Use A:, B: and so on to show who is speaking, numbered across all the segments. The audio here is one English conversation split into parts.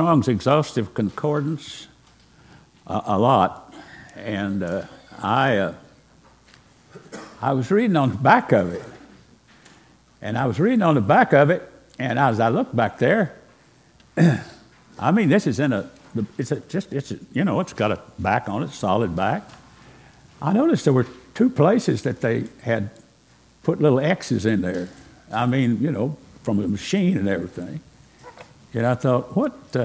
A: Strong's Exhaustive Concordance a lot, and I was reading on the back of it, and as I looked back there, I mean, this is it's got a back on it, solid back. I noticed there were two places that they had put little X's in there. I mean, from the machine and everything. And I thought,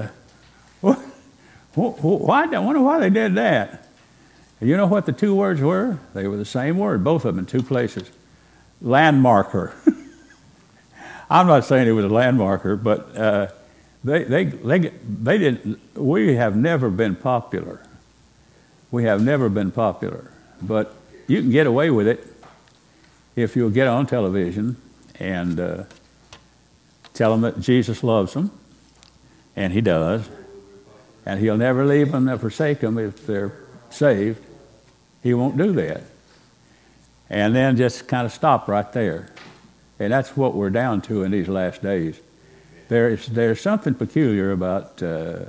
A: why? I wonder why they did that. And you know what the two words were? They were the same word, both of them in two places. Landmarker. I'm not saying it was a landmarker, but they didn't. We have never been popular. We have never been popular, but you can get away with it if you'll get on television and tell them that Jesus loves them, and He does, and He'll never leave them or forsake them if they're saved. He won't do that. And then just kind of stop right there. And that's what we're down to in these last days. There's something peculiar about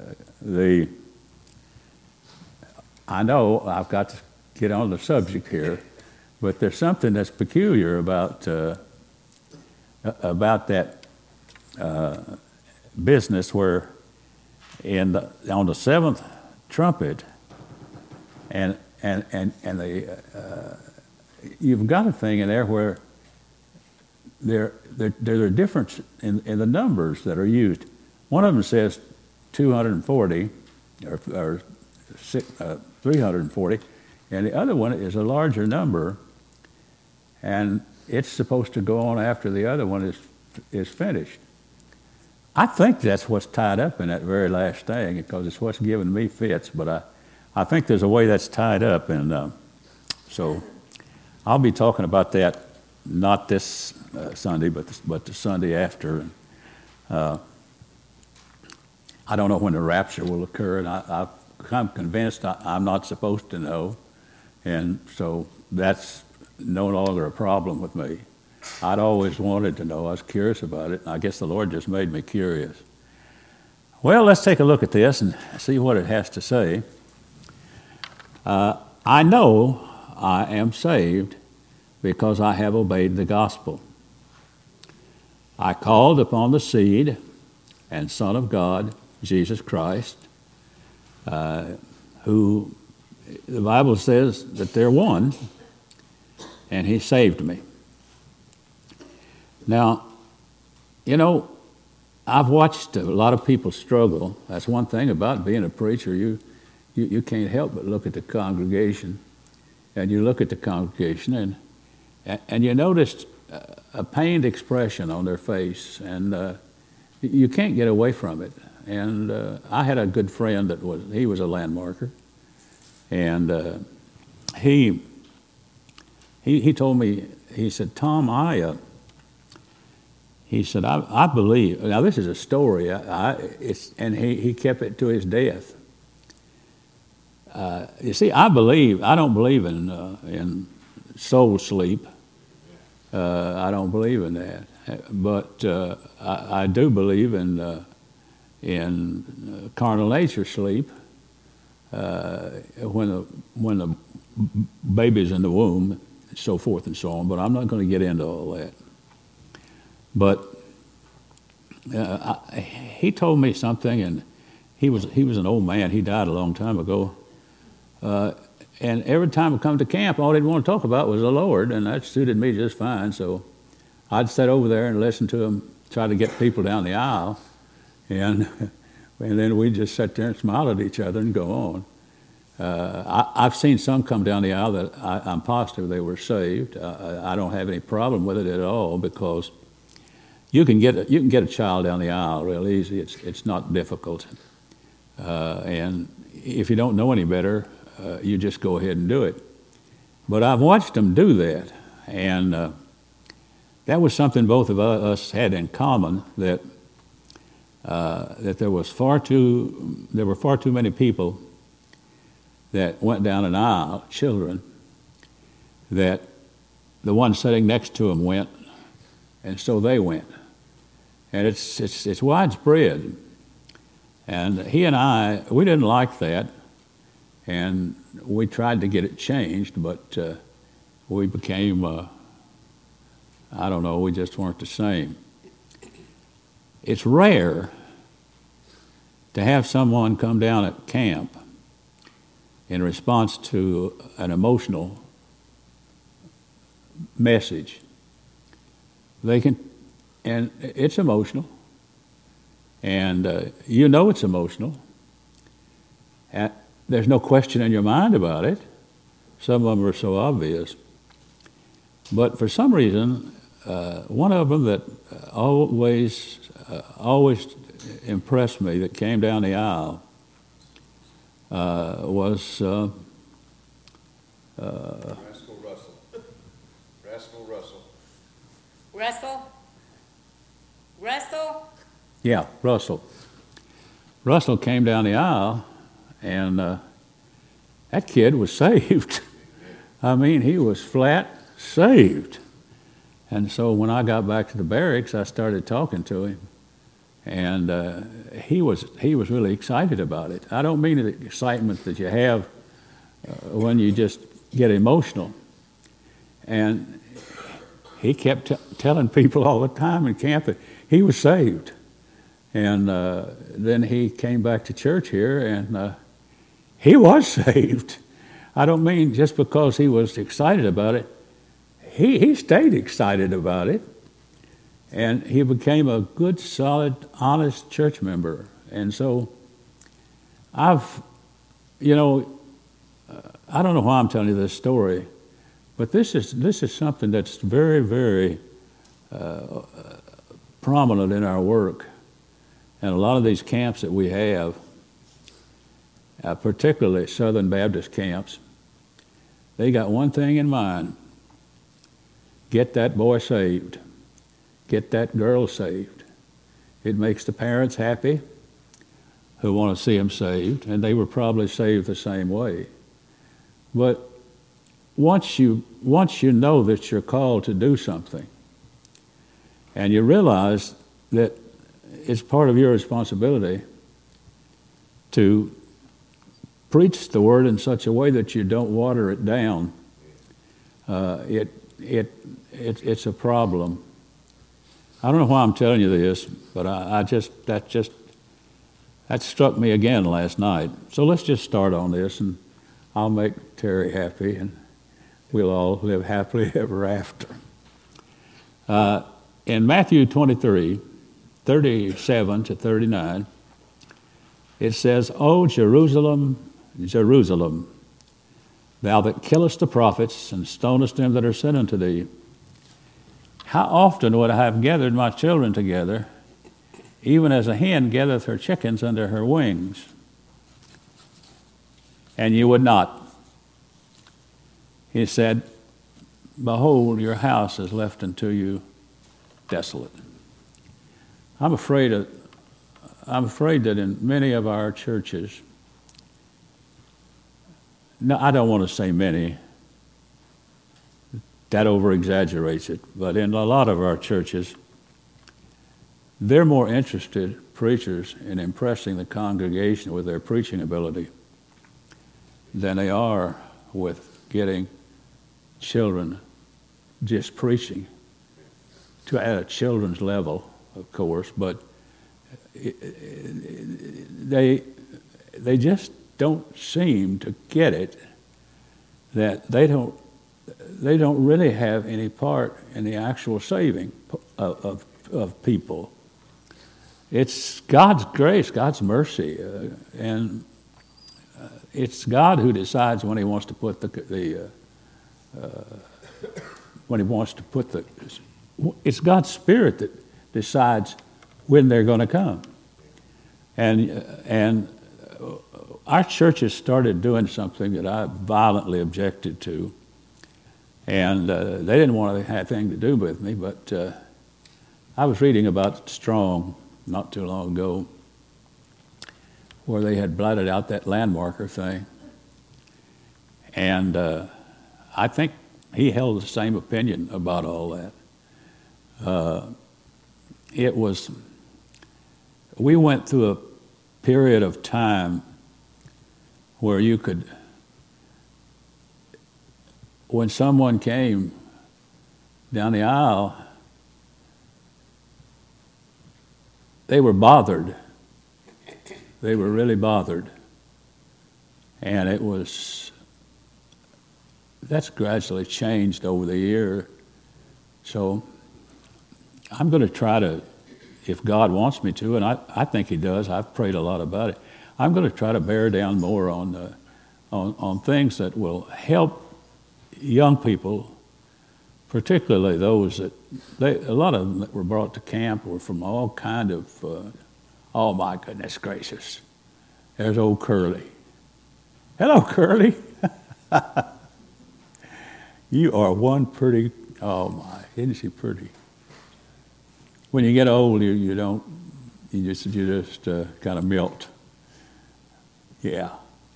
A: I know I've got to get on the subject here, but there's something that's peculiar about that business where on the seventh trumpet, and you've got a thing in there where there are difference in the numbers that are used. One of them says 240 or 340, and the other one is a larger number, and it's supposed to go on after the other one is finished. I think that's what's tied up in that very last thing, because it's what's giving me fits, but I think there's a way that's tied up, and so I'll be talking about that not this Sunday, but the Sunday after. I don't know when the rapture will occur, and I'm convinced I'm not supposed to know, and so that's no longer a problem with me. I'd always wanted to know. I was curious about it, and I guess the Lord just made me curious. Well, let's take a look at this and see what it has to say. I know I am saved because I have obeyed the gospel. I called upon the seed and Son of God, Jesus Christ, who the Bible says that they're one, and He saved me. Now, I've watched a lot of people struggle. That's one thing about being a preacher. You can't help but look at the congregation, and you look at the congregation, and you noticed a pained expression on their face, and you can't get away from it. And I had a good friend he was a landmarker, and he told me, he said, Tom, I believe. Now this is a story. And he kept it to his death. You see, I don't believe in soul sleep. I don't believe in that. But I do believe in carnal nature sleep. When the baby's in the womb, and so forth and so on. But I'm not going to get into all that. But he told me something, and he was an old man. He died a long time ago. And every time I come to camp, all he'd want to talk about was the Lord, and that suited me just fine. So I'd sit over there and listen to him, try to get people down the aisle, and then we'd just sit there and smile at each other and go on. I've seen some come down the aisle that I'm positive they were saved. I don't have any problem with it at all, because you can get a child down the aisle real easy. It's not difficult, and if you don't know any better, you just go ahead and do it. But I've watched them do that, and that was something both of us had in common, that there were far too many people that went down an aisle, children, that the one sitting next to them went, and so they went. And it's widespread. And he and I, we didn't like that, and we tried to get it changed, but we became, I don't know, we just weren't the same. It's rare to have someone come down at camp in response to an emotional message. They can, and it's emotional, and you know it's emotional. There's no question in your mind about it. Some of them are so obvious. But for some reason, one of them that always impressed me that came down the aisle was
B: Rascal Russell. Rascal Russell.
C: Russell? Russell?
A: Yeah, Russell. Russell came down the aisle, and that kid was saved. I mean, he was flat saved. And so when I got back to the barracks, I started talking to him, and he was really excited about it. I don't mean the excitement that you have when you just get emotional. And he kept telling people all the time in camp that he was saved. And then he came back to church here, and he was saved. I don't mean just because he was excited about it. He stayed excited about it. And he became a good, solid, honest church member. And so I don't know why I'm telling you this story, but this is something that's very, very prominent in our work. And a lot of these camps that we have, particularly Southern Baptist camps, they got one thing in mind: get that boy saved, get that girl saved. It makes the parents happy who want to see them saved, and they were probably saved the same way. But once you know that you're called to do something, and you realize that it's part of your responsibility to preach the word in such a way that you don't water it down, it's a problem. I don't know why I'm telling you this, but that struck me again last night. So let's just start on this, and I'll make Terry happy, and we'll all live happily ever after. In Matthew 23, 37 to 39, it says, "O Jerusalem, Jerusalem, thou that killest the prophets and stonest them that are sent unto thee, how often would I have gathered my children together, even as a hen gathereth her chickens under her wings, and you would not. He said, behold, your house is left unto you desolate." I'm afraid that in many of our churches, no, I don't want to say many, that over-exaggerates it, but in a lot of our churches, they're more interested, preachers, in impressing the congregation with their preaching ability than they are with getting children just preaching at a children's level, of course, but they just don't seem to get it, that they don't really have any part in the actual saving of people. It's God's grace, God's mercy, and it's God who decides when He wants to put it's God's Spirit that decides when they're going to come. And our churches started doing something that I violently objected to, and they didn't want to have anything to do with me, but I was reading about Strong not too long ago, where they had blotted out that landmarker thing, and I think he held the same opinion about all that. We went through period of time where you could, when someone came down the aisle, they were bothered. They were really bothered. And that's gradually changed over the year. So I'm going to try to, if God wants me to, and I think He does, I've prayed a lot about it, I'm going to try to bear down more on things that will help young people, particularly those that, a lot of them that were brought to camp were from all kind of, oh my goodness gracious, there's old Curly. Hello, Curly. You are one pretty, oh my, isn't she pretty? When you get old, you just kind of melt. Yeah.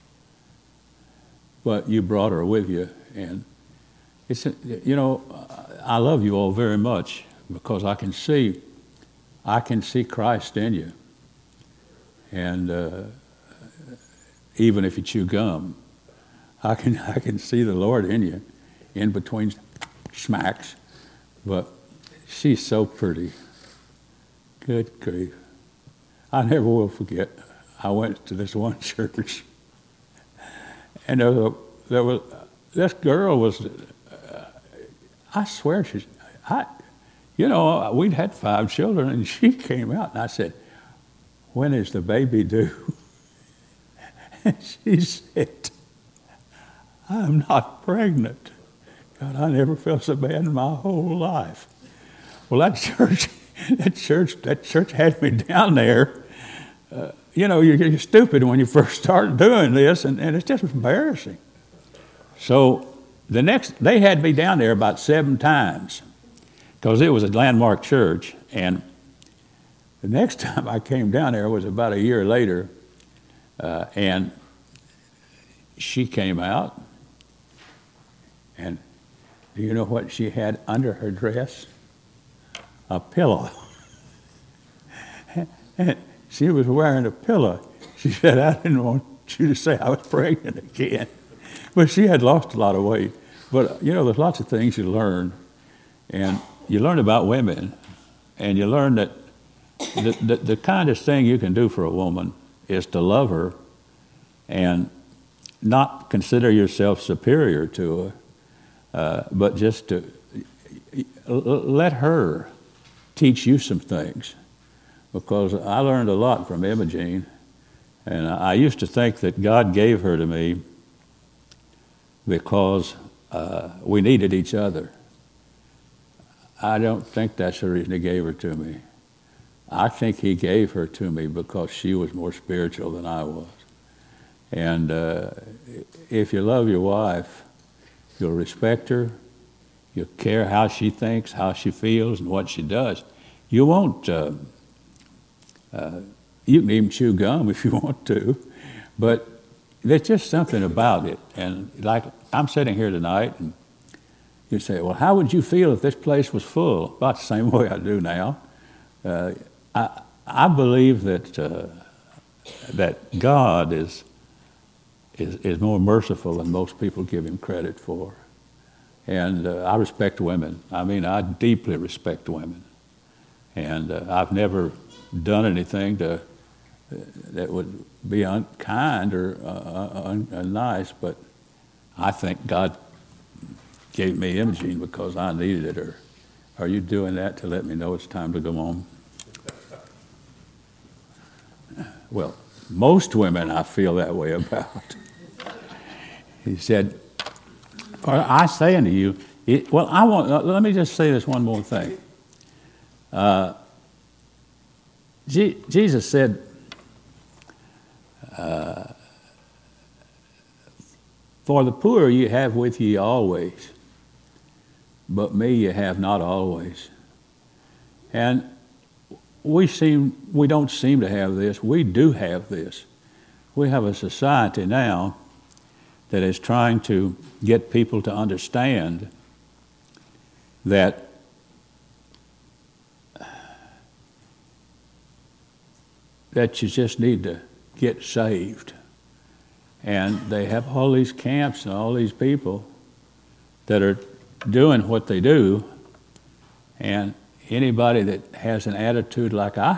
A: But you brought her with you, and it's, I love you all very much because I can see Christ in you. And even if you chew gum, I can see the Lord in you, in between smacks. But she's so pretty. Good grief. I never will forget. I went to this one church, and this girl was, I swear we'd had 5 children, and she came out, and I said, "When is the baby due?" And she said, "I'm not pregnant." God, I never felt so bad in my whole life. Well, that church had me down there. You're stupid when you first start doing this, and it's just embarrassing. So they had me down there about 7 times because it was a landmark church. And the next time I came down there was about a year later, and she came out, and do you know what she had under her dress? A pillow. And she was wearing a pillow. She said, "I didn't want you to say I was pregnant again." But she had lost a lot of weight. But, there's lots of things you learn. And you learn about women. And you learn that the kindest thing you can do for a woman is to love her and not consider yourself superior to her, but just to let her teach you some things. Because I learned a lot from Imogene, and I used to think that God gave her to me because we needed each other. I don't think that's the reason He gave her to me. I think He gave her to me because she was more spiritual than I was. And if you love your wife, you'll respect her, you'll care how she thinks, how she feels, and what she does. You won't... you can even chew gum if you want to, but there's just something about it. And like I'm sitting here tonight, and you say, "Well, how would you feel if this place was full?" About the same way I do now. I believe that God is more merciful than most people give Him credit for, and I respect women. I mean, I deeply respect women, and I've never done anything that would be unkind or unnice, but I think God gave me Imogene because I needed her. Are you doing that to let me know it's time to go home? Well, most women I feel that way about. He said, I say unto you, let me just say this one more thing. Jesus said, "For the poor you have with ye always, but me you have not always." And we don't seem to have this. We do have this. We have a society now that is trying to get people to understand that you just need to get saved. And they have all these camps and all these people that are doing what they do. And anybody that has an attitude like I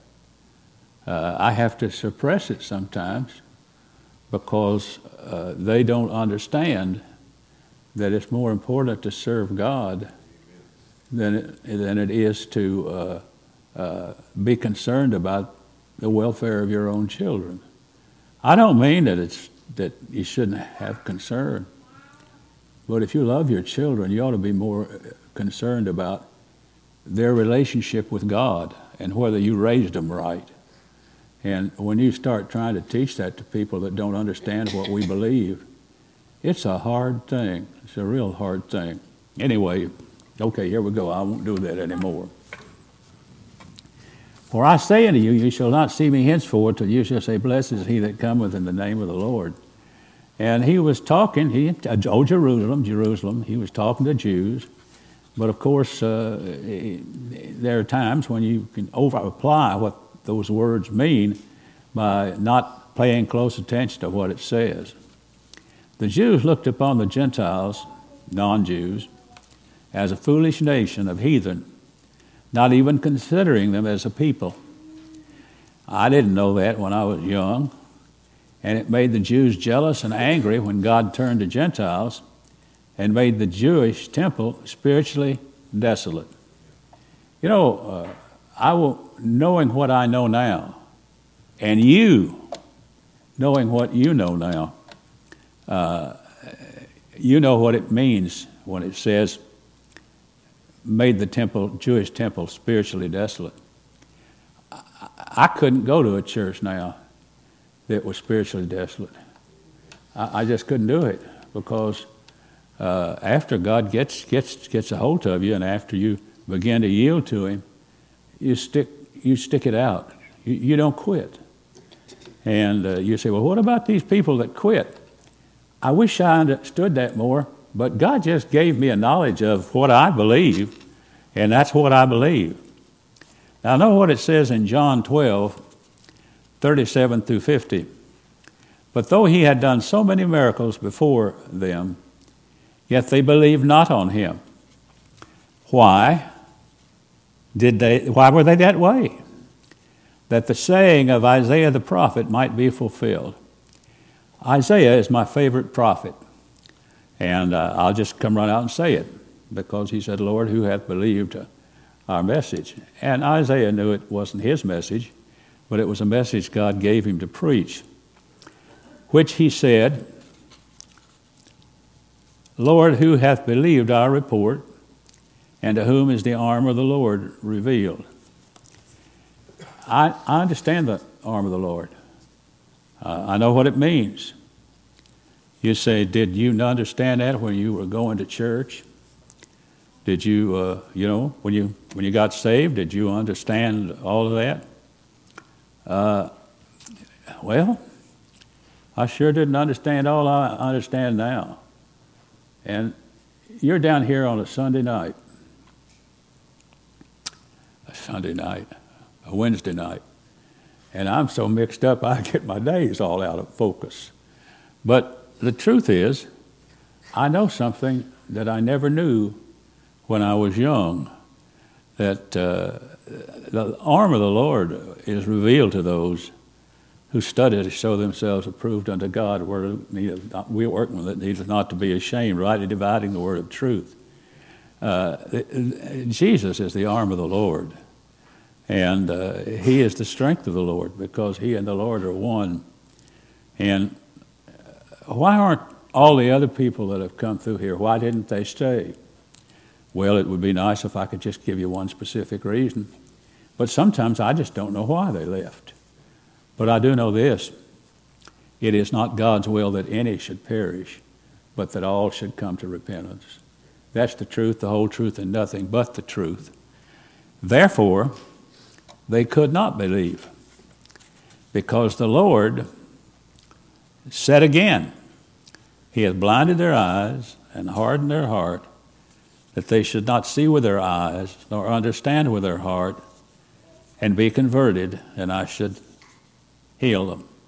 A: have to suppress it sometimes because they don't understand that it's more important to serve God than it is to be concerned about the welfare of your own children. I don't mean that you shouldn't have concern, but if you love your children, you ought to be more concerned about their relationship with God and whether you raised them right. And when you start trying to teach that to people that don't understand what we believe, it's a hard thing. It's a real hard thing. Anyway, okay, here we go. I won't do that anymore. For I say unto you, you shall not see me henceforth till you shall say, blessed is he that cometh in the name of the Lord. And he was talking, Jerusalem, he was talking to Jews. But of course, there are times when you can over-apply what those words mean by not paying close attention to what it says. The Jews looked upon the Gentiles, non-Jews, as a foolish nation of heathen, not even considering them as a people. I didn't know that when I was young, and it made the Jews jealous and angry when God turned to Gentiles and made the Jewish temple spiritually desolate. You know, knowing what I know now, and you knowing what you know now, you know what it means when it says, made the Jewish temple spiritually desolate. I couldn't go to a church now that was spiritually desolate. I just couldn't do it because after God gets a hold of you and after you begin to yield to Him, you stick it out. You don't quit. And you say, well, what about these people that quit? I wish I understood that more, but God just gave me a knowledge of what I believe, and that's what I believe. Now, I know what it says in John 12, 37 through 50. But though he had done so many miracles before them, yet they believed not on him. Why? Why were they that way? That the saying of Isaiah the prophet might be fulfilled. Isaiah is my favorite prophet. And I'll just come right out and say it, because he said, Lord, who hath believed our message? And Isaiah knew it wasn't his message, but it was a message God gave him to preach, which he said, Lord, who hath believed our report, and to whom is the arm of the Lord revealed? I understand the arm of the Lord. I know what it means. You say, did you understand that when you were going to church? Did you, when you got saved, did you understand all of that? Well, I sure didn't understand all I understand now. And you're down here on a Sunday night, a Wednesday night, and I'm so mixed up I get my days all out of focus. But the truth is, I know something that I never knew when I was young, that the arm of the Lord is revealed to those who study to show themselves approved unto God, we workmen that needeth not to be ashamed, rightly dividing the word of truth. Jesus is the arm of the Lord, and he is the strength of the Lord, because he and the Lord are one. And why aren't all the other people that have come through here, why didn't they stay? Well, it would be nice if I could just give you one specific reason, but sometimes I just don't know why they left. But I do know this: it is not God's will that any should perish, but that all should come to repentance. That's the truth, the whole truth, and nothing but the truth. Therefore, they could not believe, because the Lord said again, He hath blinded their eyes and hardened their heart, that they should not see with their eyes, nor understand with their heart, and be converted, and I should heal them.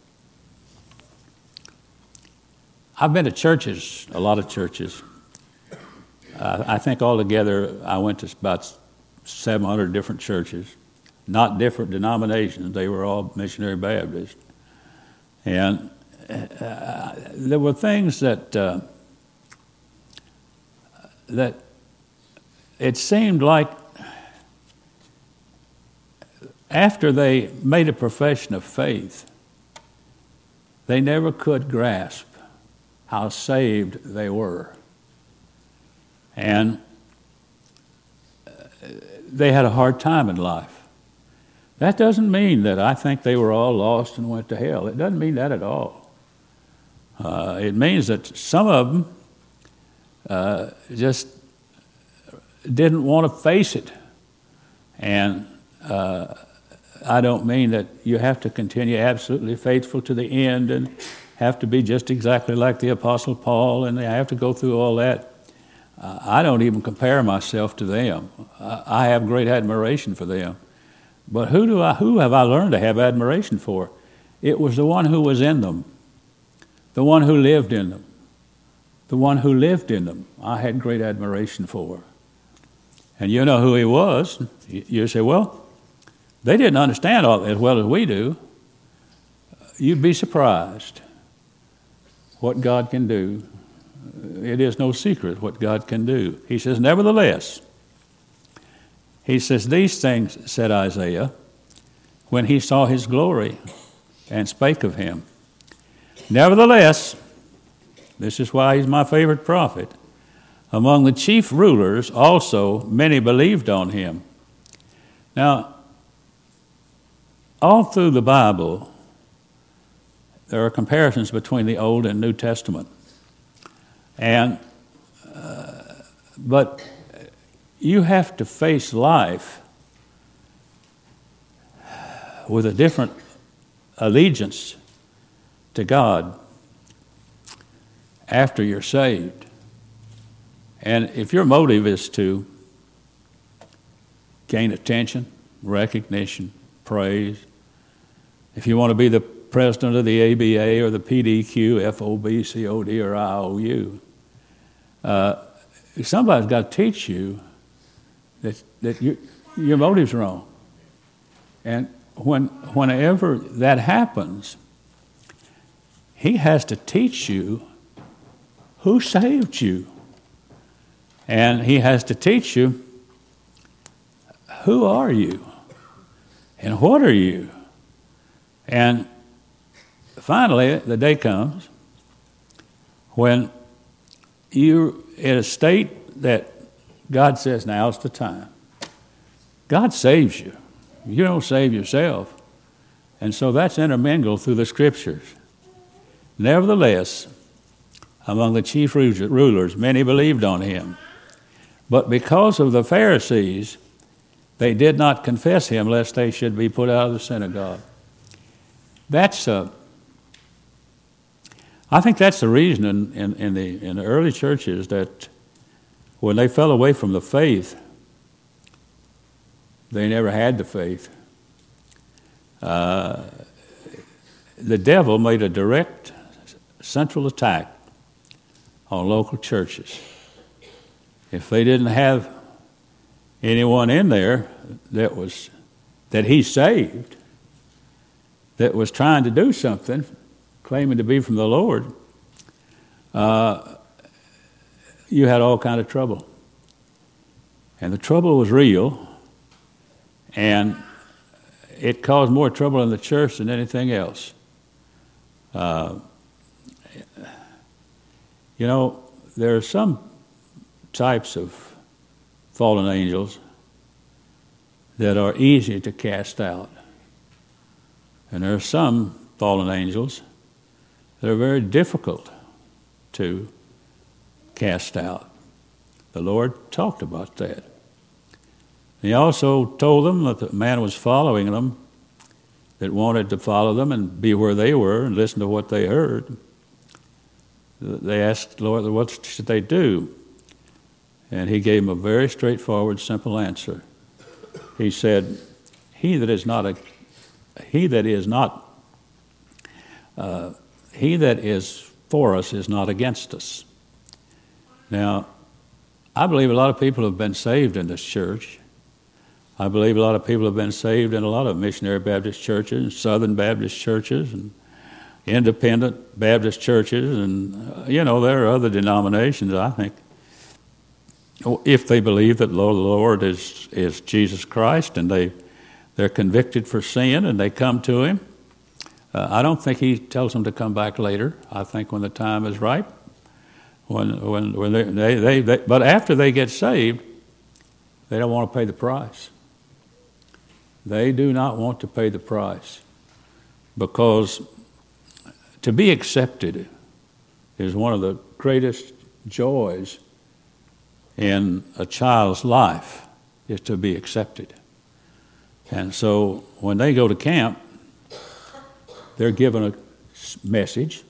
A: I've been to churches, a lot of churches. I think altogether I went to about 700 different churches, not different denominations. They were all missionary Baptist. And there were things that it seemed like after they made a profession of faith, they never could grasp how saved they were. And they had a hard time in life. That doesn't mean that I think they were all lost and went to hell. It doesn't mean that at all. It means that some of them just didn't want to face it. And I don't mean that you have to continue absolutely faithful to the end and have to be just exactly like the Apostle Paul and they have to go through all that. I don't even compare myself to them. I have great admiration for them. But who have I learned to have admiration for? It was the one who was in them, the one who lived in them, the one who lived in them. I had great admiration for. And you know who he was. You say, well, they didn't understand all as well as we do. You'd be surprised what God can do. It is no secret what God can do. He says, nevertheless, he says, these things, said Isaiah, when he saw his glory and spake of him. Nevertheless, this is why he's my favorite prophet, among the chief rulers also many believed on him. Now, all through the Bible, there are comparisons between the Old and New Testament. And but you have to face life with a different allegiance to God after you're saved. And if your motive is to gain attention, recognition, praise, if you want to be the president of the ABA or the PDQ, FOB, COD, or IOU, somebody's got to teach you that your motive's wrong. And whenever that happens, he has to teach you who saved you. And he has to teach you who are you and what are you. And finally, the day comes when you're in a state that God says, now's the time. God saves you. You don't save yourself. And so that's intermingled through the Scriptures. Nevertheless, among the chief rulers, many believed on him. But because of the Pharisees, they did not confess him, lest they should be put out of the synagogue. I think that's the reason in the early churches that when they fell away from the faith, they never had the faith. The devil made a direct central attack on local churches. If they didn't have anyone in there that he saved, that was trying to do something, claiming to be from the Lord, you had all kind of trouble. And the trouble was real, and it caused more trouble in the church than anything else. There are some types of fallen angels that are easy to cast out. And there are some fallen angels that are very difficult to cast out. The Lord talked about that. He also told them that the man was following them, that wanted to follow them and be where they were and listen to what they heard. They asked the Lord, what should they do? And he gave them a very straightforward, simple answer. He said, he that is for us is not against us. Now, I believe a lot of people have been saved in this church. I believe a lot of people have been saved in a lot of missionary Baptist churches, Southern Baptist churches, and independent Baptist churches, and there are other denominations, I think. If they believe that the Lord is Jesus Christ and they're convicted for sin and they come to Him, I don't think He tells them to come back later. I think when the time is right, when they but after they get saved, they don't want to pay the price. They do not want to pay the price, because to be accepted is one of the greatest joys in a child's life, is to be accepted. And so when they go to camp, they're given a message,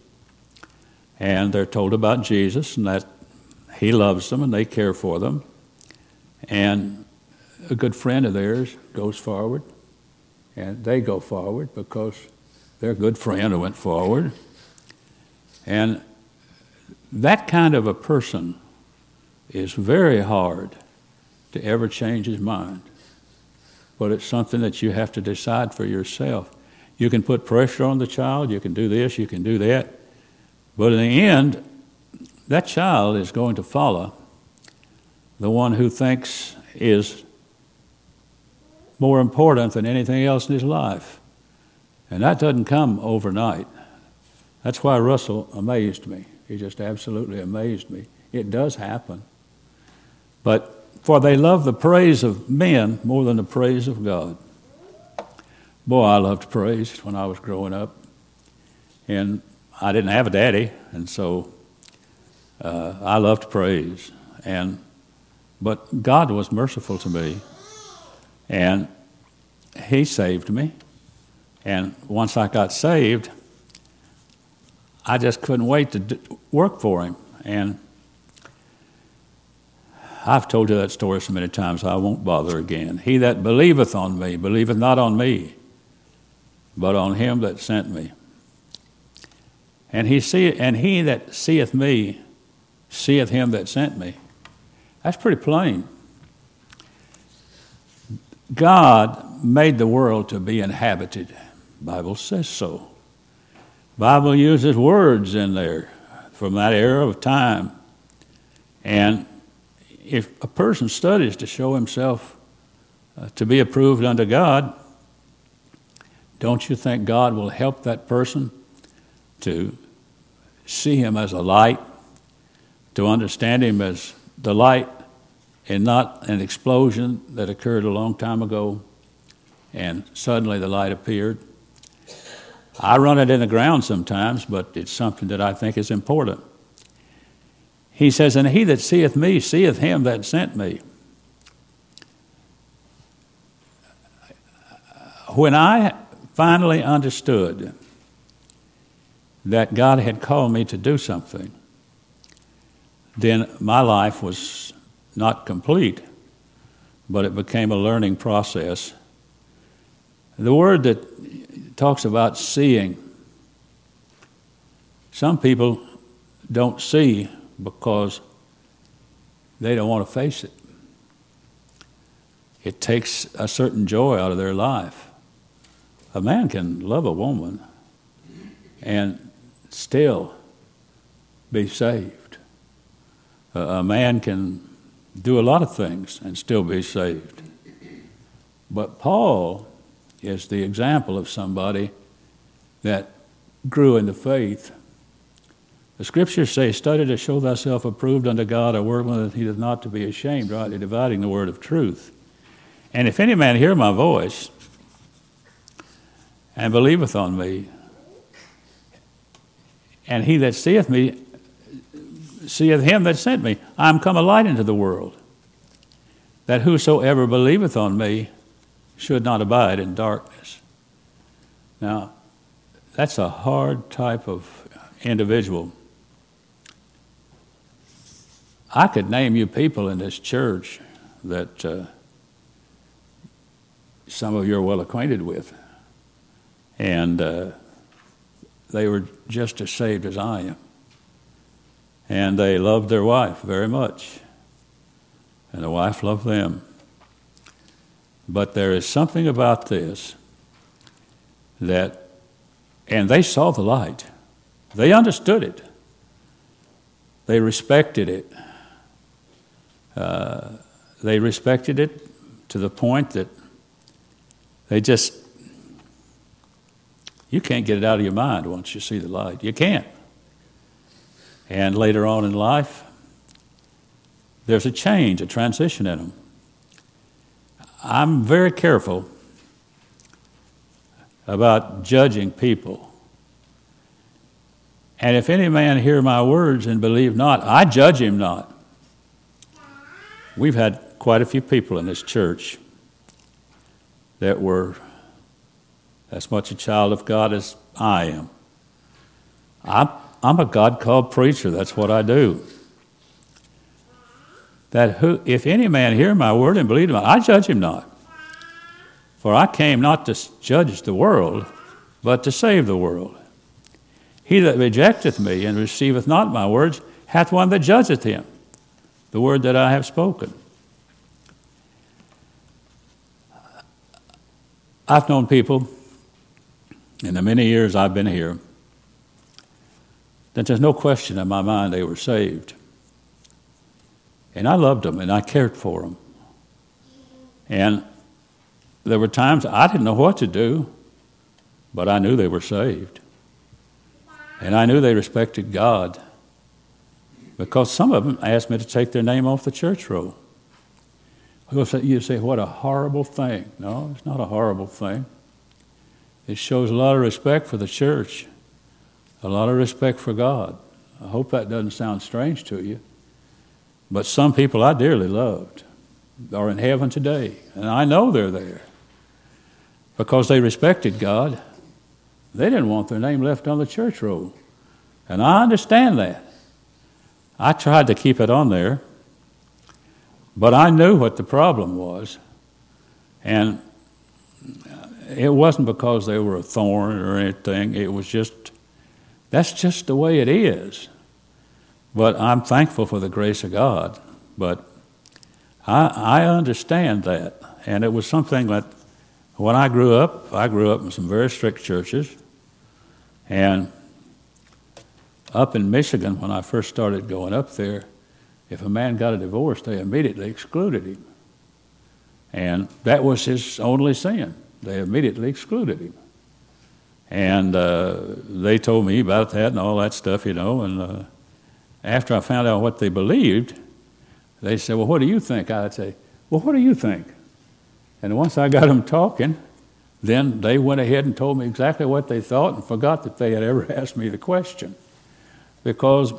A: and they're told about Jesus and that He loves them and they care for them. And a good friend of theirs goes forward, and they go forward because their good friend went forward. And that kind of a person is very hard to ever change his mind. But it's something that you have to decide for yourself. You can put pressure on the child, you can do this, you can do that. But in the end, that child is going to follow the one who thinks is more important than anything else in his life. And that doesn't come overnight. That's why Russell amazed me. He just absolutely amazed me. It does happen. But for they love the praise of men more than the praise of God. Boy, I loved praise when I was growing up. And I didn't have a daddy, and so I loved praise. But God was merciful to me, and He saved me. And once I got saved, I just couldn't wait to work for Him. And I've told you that story so many times, I won't bother again. He that believeth on me, believeth not on me, but on Him that sent me. And he that seeth me, seeth Him that sent me. That's pretty plain. God made the world to be inhabited. The Bible says so. The Bible uses words in there from that era of time. And if a person studies to show himself to be approved unto God, don't you think God will help that person to see Him as a light, to understand Him as the light and not an explosion that occurred a long time ago and suddenly the light appeared? I run it in the ground sometimes, but it's something that I think is important. He says, and he that seeth me, seeth Him that sent me. When I finally understood that God had called me to do something, then my life was not complete, but it became a learning process. The word that talks about seeing, some people don't see because they don't want to face it. It takes a certain joy out of their life. A man can love a woman and still be saved. A man can do a lot of things and still be saved. But Paul is the example of somebody that grew in the faith. The Scriptures say, study to show thyself approved unto God, a workman that needeth not to be ashamed, rightly dividing the word of truth. And if any man hear my voice and believeth on me, and he that seeth me seeth Him that sent me, I am come a light into the world, that whosoever believeth on me should not abide in darkness. Now, that's a hard type of individual. I could name you people in this church that some of you are well acquainted with, and they were just as saved as I am. And they loved their wife very much. And the wife loved them. But there is something about this that, and they saw the light. They understood it. They respected it. They respected it to the point that they just, you can't get it out of your mind once you see the light. You can't. And later on in life, there's a change, a transition in them. I'm very careful about judging people. And if any man hear my words and believe not, I judge him not. We've had quite a few people in this church that were as much a child of God as I am. I'm a God-called preacher. That's what I do. If any man hear my word and believe him, I judge him not. For I came not to judge the world, but to save the world. He that rejecteth me and receiveth not my words hath one that judgeth him, the word that I have spoken. I've known people in the many years I've been here that there's no question in my mind they were saved. And I loved them and I cared for them. And there were times I didn't know what to do, but I knew they were saved. And I knew they respected God, because some of them asked me to take their name off the church roll. You say, what a horrible thing. No, it's not a horrible thing. It shows a lot of respect for the church, a lot of respect for God. I hope that doesn't sound strange to you. But some people I dearly loved are in heaven today, and I know they're there because they respected God. They didn't want their name left on the church roll, and I understand that. I tried to keep it on there, but I knew what the problem was, and it wasn't because they were a thorn or anything. It was just, that's just the way it is. But I'm thankful for the grace of God. But I understand that. And it was something that when I grew up in some very strict churches. And up in Michigan, when I first started going up there, if a man got a divorce, they immediately excluded him. And that was his only sin. They immediately excluded him. And they told me about that and all that stuff, and after I found out what they believed, they said, well, what do you think? I'd say, well, what do you think? And once I got them talking, then they went ahead and told me exactly what they thought and forgot that they had ever asked me the question. Because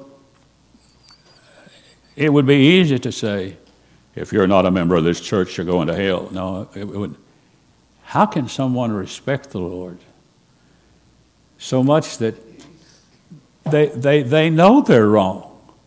A: it would be easy to say, if you're not a member of this church, you're going to hell. No, it would. How can someone respect the Lord so much that they know they're wrong?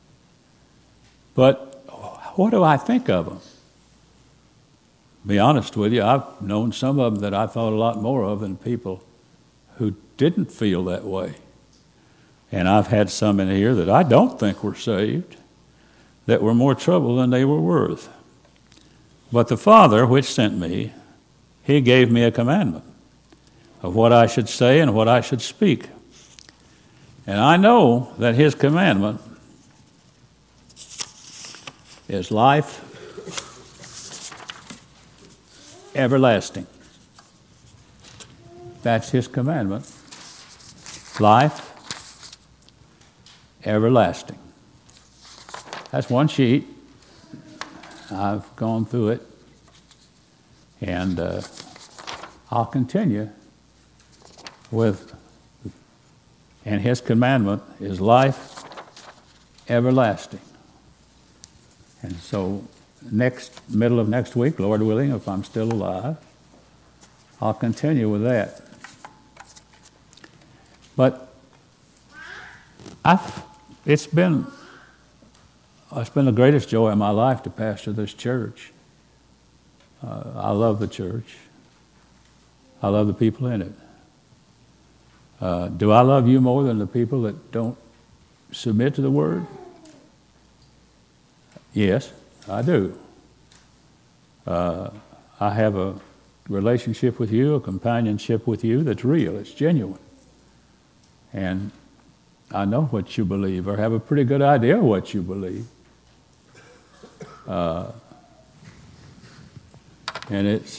A: But what do I think of them? Be honest with you, I've known some of them that I thought a lot more of than people who didn't feel that way. And I've had some in here that I don't think were saved, that were more trouble than they were worth. But the Father which sent me, he gave me a commandment of what I should say and what I should speak. And I know that his commandment is life everlasting. That's his commandment. Life everlasting. That's one sheet. I've gone through it. And I'll continue with, and his commandment is life everlasting. And so middle of next week, Lord willing, if I'm still alive, I'll continue with that. But it's been the greatest joy of my life to pastor this church. I love the church. I love the people in it. Do I love you more than the people that don't submit to the Word? Yes, I do. I have a relationship with you, a companionship with you that's real, it's genuine. And I know what you believe, or have a pretty good idea of what you believe. And it's,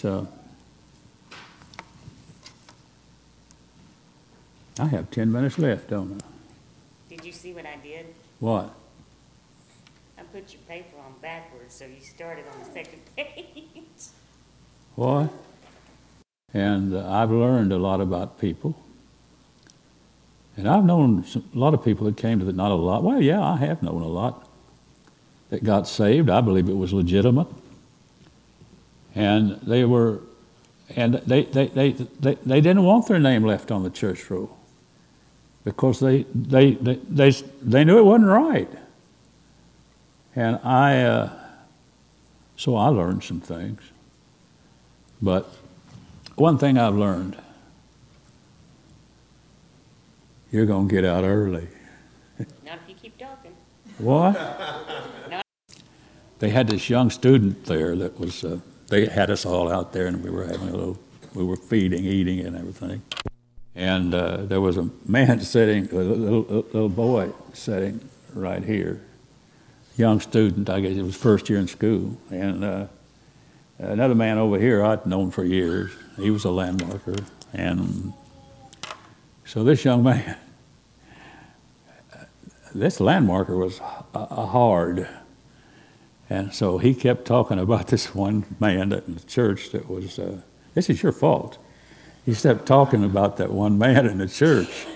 A: I have 10 minutes left, don't I?
C: Did you see what I did?
A: What?
C: I put your paper on backwards, so you started on the second page.
A: What? And I've learned a lot about people. And I've known a lot of people that came to the, not a lot, well, yeah, I have known a lot that got saved. I believe it was legitimate. And they were, and they didn't want their name left on the church roll because they knew it wasn't right. And so I learned some things. But one thing I've learned, you're going to get out early.
C: Not if you keep talking.
A: What?
C: No.
A: They had this young student there that was, they had us all out there and we were having we were feeding, eating and everything. And there was a man sitting, a little boy sitting right here. Young student, I guess it was first year in school. And another man over here I'd known for years. He was a landmarker. And so this young man, this landmarker was hard. And so he kept talking about this one man in the church that was, this is your fault. He kept talking about that one man in the church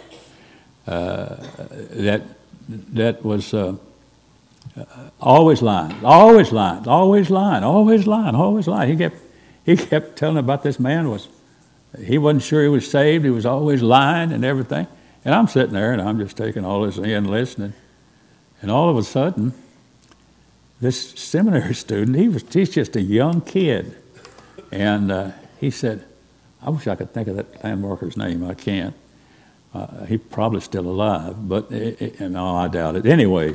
A: that was always lying, always lying, always lying, always lying, always lying. He kept telling about this man he wasn't sure he was saved. He was always lying and everything. And I'm sitting there and I'm just taking all this in, listening. And all of a sudden, this seminary student, he's just a young kid. And he said, I wish I could think of that landmarker's name. I can't. He's probably still alive, but no, I doubt it. Anyway,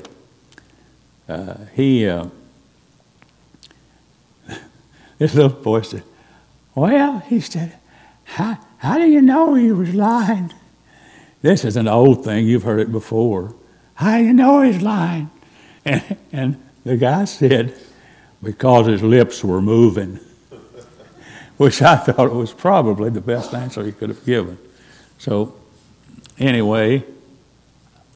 A: this little boy said, well, he said, how do you know he was lying? This is an old thing. You've heard it before. How do you know he's lying? And the guy said, because his lips were moving, which I thought was probably the best answer he could have given. So anyway,